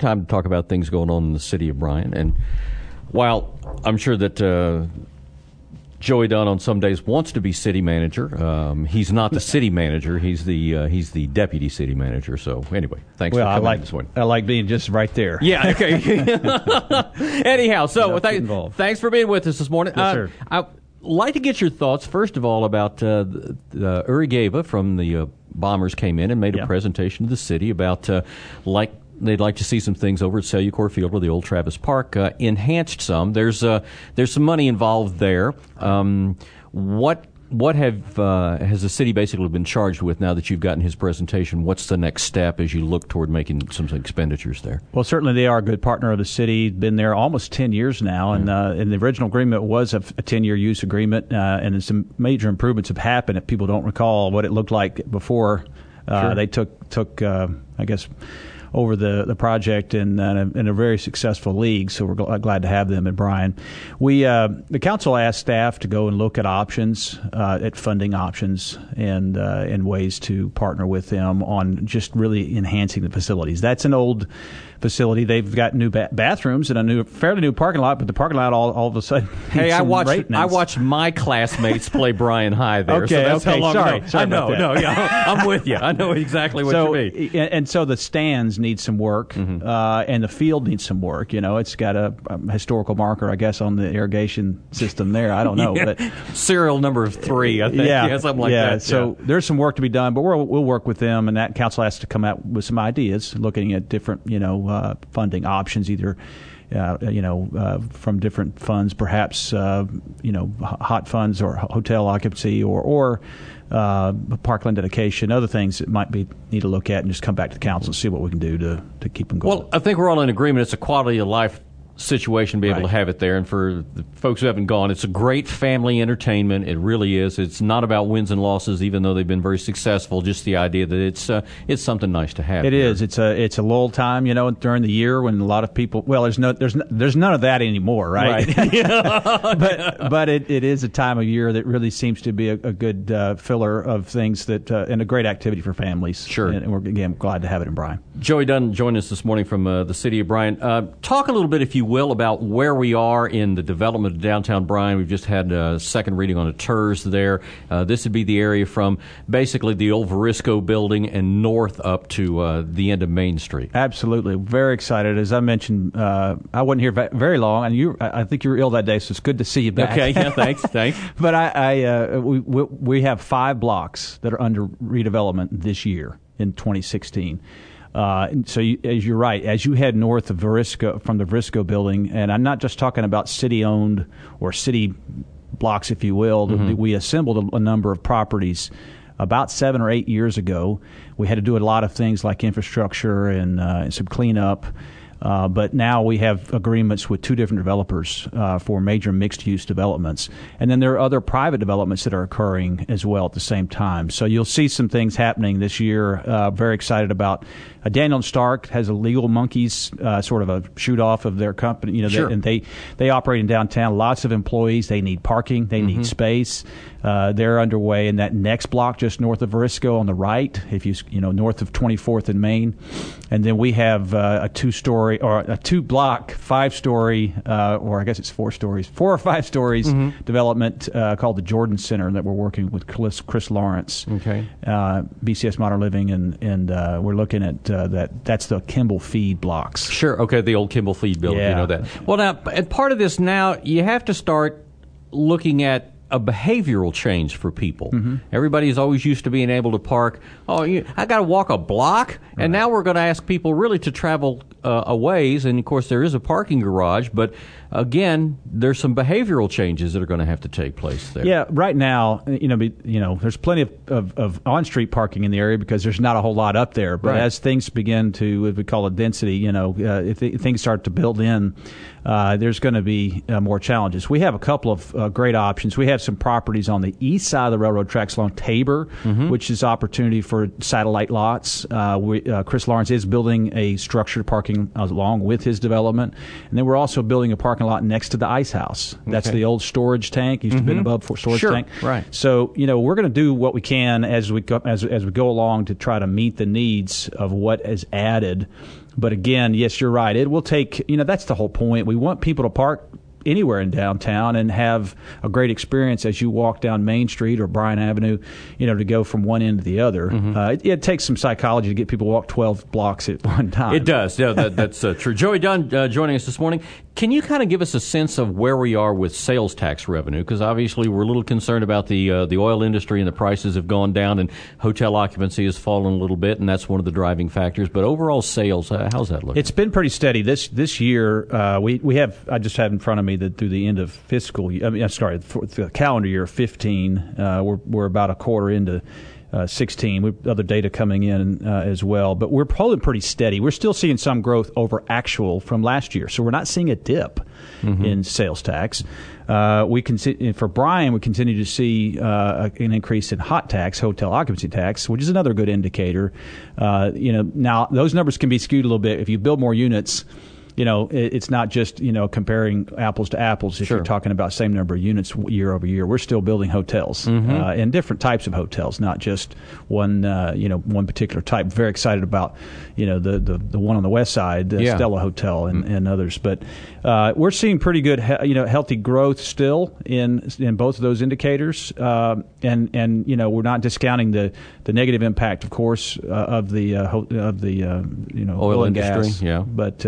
time to talk about things going on in the city of Bryan. And while I'm sure that Joey Dunn on some days wants to be city manager, he's not the city manager. He's the deputy city manager. So anyway, thanks for coming in this morning. I like being just right there. Yeah, okay. Anyhow, so thanks for being with us this morning. Yes, sir. I'd like to get your thoughts, first of all, about Uri Geva from the Bombers came in and made a presentation to the city about they'd like to see some things over at Cellucor Field where the old Travis Park enhanced some. There's some money involved there. What has the city basically been charged with now that you've gotten his presentation? What's the next step as you look toward making some expenditures there? Well, certainly they are a good partner of the city. Been there almost 10 years now, and the original agreement was a 10-year use agreement, and some major improvements have happened. If people don't recall what it looked like before, they took I guess, over the project in a very successful league, so we're glad to have them in Bryan. The council asked staff to go and look at options, at funding options, and ways to partner with them on just really enhancing the facilities. That's an old facility. They've got new bathrooms and a fairly new parking lot, but the parking lot all of a sudden. Hey, I watched my classmates play Bryan High there. Okay, so that's okay. How long Sorry, ago. sorry I know, about that. I'm with you. I know exactly what you mean. And so the stands need some work, and the field needs some work. You know, it's got a historical marker, I guess, on the irrigation system there. I don't know, but serial number 3, I think. Yeah, something like that. So there's some work to be done, but we'll work with them, and that council has to come out with some ideas, looking at different funding options, either from different funds, perhaps hot funds or hotel occupancy or parkland dedication, other things that need to look at, and just come back to the council and see what we can do to keep them going. Well, I think we're all in agreement. It's a quality of life situation to be able to have it there. And for the folks who haven't gone, it's a great family entertainment. It really is. It's not about wins and losses, even though they've been very successful. Just the idea that it's something nice to have. It is. It's a lull time, during the year when a lot of people. Well, there's none of that anymore, right? but it is a time of year that really seems to be a good filler of things that and a great activity for families. Sure. And we're again glad to have it in Bryan. Joey Dunn joined us this morning from the city of Bryan. Talk a little bit, if you will, about where we are in the development of downtown Bryan. We've just had a second reading on a TERS there. This would be the area from basically the old Varisco building and north up to the end of Main Street. Absolutely. Very excited. As I mentioned, I wasn't here very long, and I think you were ill that day, so it's good to see you back. Okay, yeah, thanks. But we have 5 blocks that are under redevelopment this year in 2016. So you're right. As you head north of Varisco, from the Varisco building, and I'm not just talking about city-owned or city blocks, if you will. We assembled a number of properties about 7 or 8 years ago. We had to do a lot of things like infrastructure and some cleanup. But now we have agreements with 2 different developers for major mixed-use developments. And then there are other private developments that are occurring as well at the same time. So you'll see some things happening this year. Very excited about Daniel and Stark has a Legal Monkeys sort of a shoot-off of their company. Sure. And they operate in downtown. Lots of employees. They need parking. They need space. They're underway in that next block just north of Varisco on the right, if north of 24th and Main. And then we have a 2-story or a 2-block, 5-story, or I guess it's 4 stories, 4 or 5 stories development called the Jordan Center that we're working with Chris Lawrence, BCS Modern Living, and we're looking at that's the Kimball Feed blocks. Sure. Okay, the old Kimball Feed building. Yeah. You know that. Well, now, and part of this now, you have to start looking at a behavioral change for people. Everybody's always used to being able to park. I got to walk a block, and now we're going to ask people really to travel a ways. And of course, there is a parking garage, but again, there's some behavioral changes that are going to have to take place there. Yeah, right now, there's plenty of on-street parking in the area because there's not a whole lot up there. But as things begin to, what we call a density, if things start to build in, there's going to be more challenges. We have a couple of great options. We have some properties on the east side of the railroad tracks along Tabor, which is opportunity for satellite lots. Chris Lawrence is building a structured parking along with his development. And then we're also building a parking lot next to the ice house. That's the old storage tank. Used to be an above storage tank. Right. So, we're going to do what we can as we go along to try to meet the needs of what is added. But again, yes, you're right. It will take, that's the whole point. We want people to park anywhere in downtown and have a great experience as you walk down Main Street or Bryan Avenue, to go from one end to the other. It takes some psychology to get people to walk 12 blocks at one time. It does. Yeah, that's true. Joey Dunn joining us this morning. Can you kind of give us a sense of where we are with sales tax revenue? Because obviously we're a little concerned about the oil industry, and the prices have gone down, and hotel occupancy has fallen a little bit, and that's one of the driving factors. But overall sales, how's that looking? It's been pretty steady. This year, we have, I just have in front of me that through the end of for the calendar year 15, we're about a quarter into 16. We have other data coming in as well, but we're holding pretty steady. We're still seeing some growth over actual from last year, so we're not seeing a dip in sales tax. For Bryan, we continue to see an increase in hot tax, hotel occupancy tax, which is another good indicator. Now those numbers can be skewed a little bit if you build more units. It's not just, comparing apples to apples if you're talking about same number of units year over year. We're still building hotels and different types of hotels, not just one particular type. Very excited about, the one on the west side, the Stella Hotel and others. But we're seeing pretty good, healthy growth still in both of those indicators. And we're not discounting the negative impact, of course, of the oil and industry. gas. Yeah. But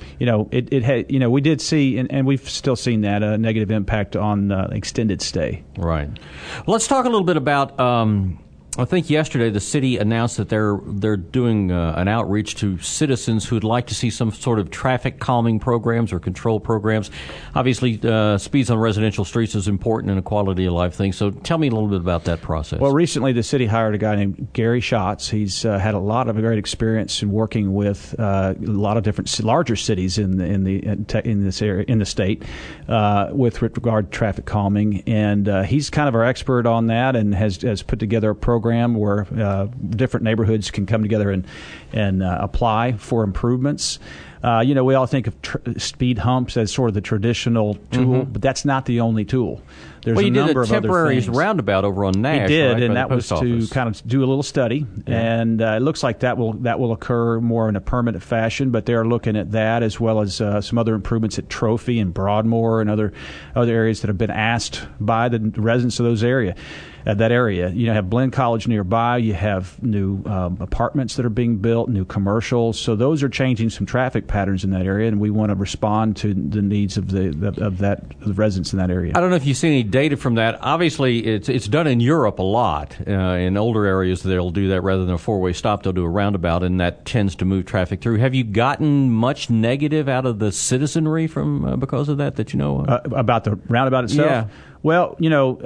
it had, we did see, and we've still seen that, a negative impact on extended stay. Right. Well, let's talk a little bit about, I think yesterday the city announced that they're doing an outreach to citizens who'd like to see some sort of traffic calming programs or control programs. Obviously, speeds on residential streets is important and a quality of life thing. So tell me a little bit about that process. Well, recently the city hired a guy named Gary Schatz. He's had a lot of great experience in working with a lot of different larger cities in this area in the state with regard to traffic calming, and he's kind of our expert on that, and has put together a program where different neighborhoods can come together and apply for improvements. We all think of speed humps as sort of the traditional tool, but that's not the only tool. There's a number of other things. You did a temporary roundabout over on Nash. He did, right, and that was office. to kind of do a little study, and it looks like that will occur more in a permanent fashion. But they are looking at that as well as some other improvements at Trophy and Broadmoor and other areas that have been asked by the residents of those area. That area, you have Blinn College nearby. You have new apartments that are being built, new commercials. So those are changing some traffic patterns in that area, and we want to respond to the needs of the residents in that area. I don't know if you see any data from that. Obviously, it's done in Europe a lot. In older areas, they'll do that rather than a four-way stop. They'll do a roundabout, and that tends to move traffic through. Have you gotten much negative out of the citizenry from because of that you know? About the roundabout itself? Yeah. Well,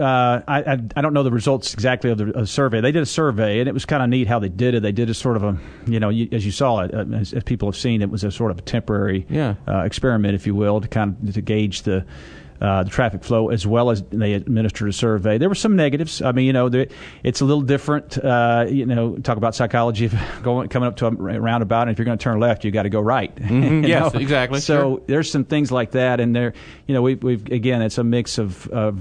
I don't know the results exactly of the survey. They did a survey, and it was kind of neat how they did it. They did a sort of as you saw it, as people have seen, it was a sort of a temporary experiment, if you will, to gauge the traffic flow, as well as they administered a survey. There were some negatives. I mean, it's a little different. Talk about psychology of coming up to a roundabout, and if you're going to turn left, you got to go right. Yes, exactly. So there's some things like that, and there, we've again, it's a mix of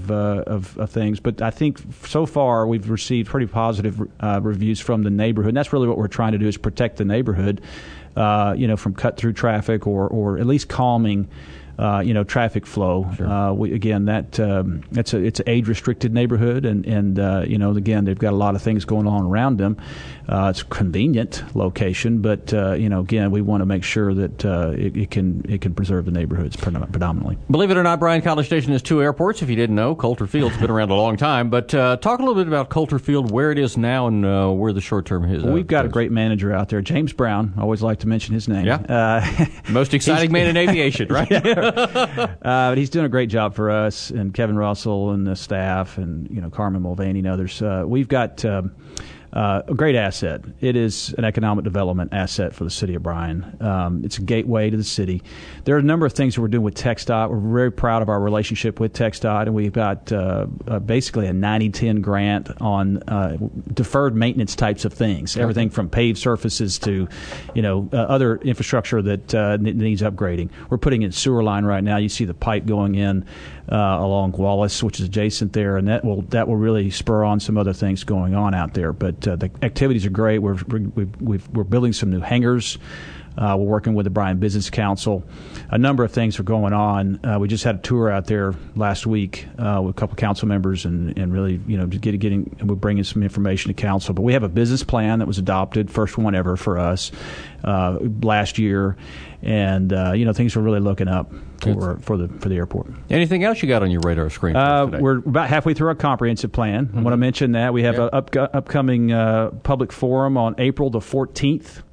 things. But I think so far we've received pretty positive reviews from the neighborhood, and that's really what we're trying to do is protect the neighborhood, from cut through traffic or at least calming. Traffic flow. Sure. It's an age-restricted neighborhood, and again, they've got a lot of things going on around them. It's a convenient location, but again, we want to make sure that it can preserve the neighborhoods predominantly. Believe it or not, Bryan College Station has two airports. If you didn't know, Coulter Field's been around a long time. But talk a little bit about Coulter Field, where it is now, and where the short-term is. We've got a great manager out there, James Brown. I always like to mention his name. Yeah. Most exciting man in aviation, right? But he's doing a great job for us, and Kevin Russell and the staff, and Carmen Mulvaney and others. We've got a great asset. It is an economic development asset for the city of Bryan. It's a gateway to the city. There are a number of things that we're doing with TxDOT. We're very proud of our relationship with TxDOT, and we've got basically a 90-10 grant on deferred maintenance types of things, everything from paved surfaces to, other infrastructure that needs upgrading. We're putting in sewer line right now. You see the pipe going in along Wallace, which is adjacent there, and that will really spur on some other things going on out there. But the activities are great. We're building some new hangars. We're working with the Bryan Business Council. A number of things are going on. We just had a tour out there last week with a couple of council members, and really, we're bringing some information to council. But we have a business plan that was adopted, first one ever for us last year, and things are really looking up for the airport. Anything else you got on your radar screen today? We're about halfway through our comprehensive plan. I want to mention that we have an upcoming public forum on April the 14th.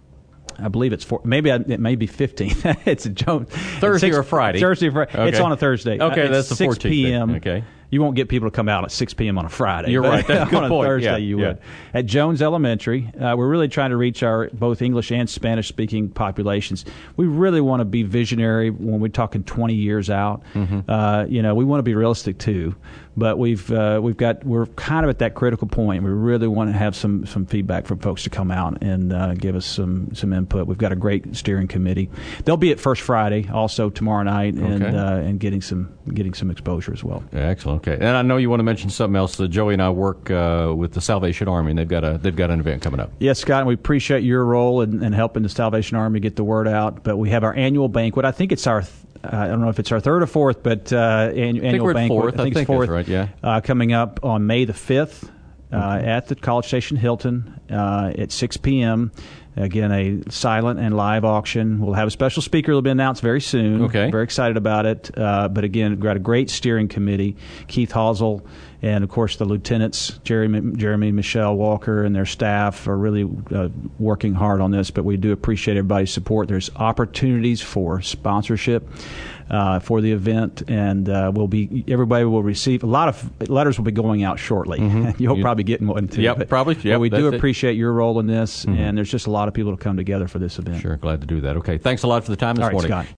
I believe it's it may be 15th. It's a joke. Thursday or Friday? Thursday or Friday. Okay. It's on a Thursday. Okay, that's the 14th. 6 p.m. Okay. You won't get people to come out at 6 p.m. on a Friday. You're right. That's a good on point. a Thursday, you would. At Jones Elementary, we're really trying to reach our both English and Spanish-speaking populations. We really want to be visionary when we're talking 20 years out. Mm-hmm. We want to be realistic too. But we're kind of at that critical point. We really want to have some feedback from folks to come out and give us some input. We've got a great steering committee. They'll be at First Friday also tomorrow night, and getting some exposure as well. Yeah, excellent. Okay, and I know you want to mention something else. Joey and I work with the Salvation Army, and they've got an event coming up. Yes, Scott, and we appreciate your role in helping the Salvation Army get the word out. But we have our annual banquet. I think it's our I don't know if it's our third or fourth, but annual banquet. I think it's fourth. Right, yeah. Coming up on May the 5th at the College Station Hilton at 6 p.m. Again, a silent and live auction. We'll have a special speaker that will be announced very soon. Okay. Very excited about it. But again, we've got a great steering committee. Keith Halsell and, of course, the lieutenants, Jeremy, Michelle Walker, and their staff are really working hard on this. But we do appreciate everybody's support. There's opportunities for sponsorship for the event, and everybody will receive a lot of letters will be going out shortly. Mm-hmm. You'll probably get one too. Yep, probably. Yep, but we do appreciate your role in this, and there's just a lot of people to come together for this event. Sure, glad to do that. Okay, thanks a lot for the time this morning. Scott.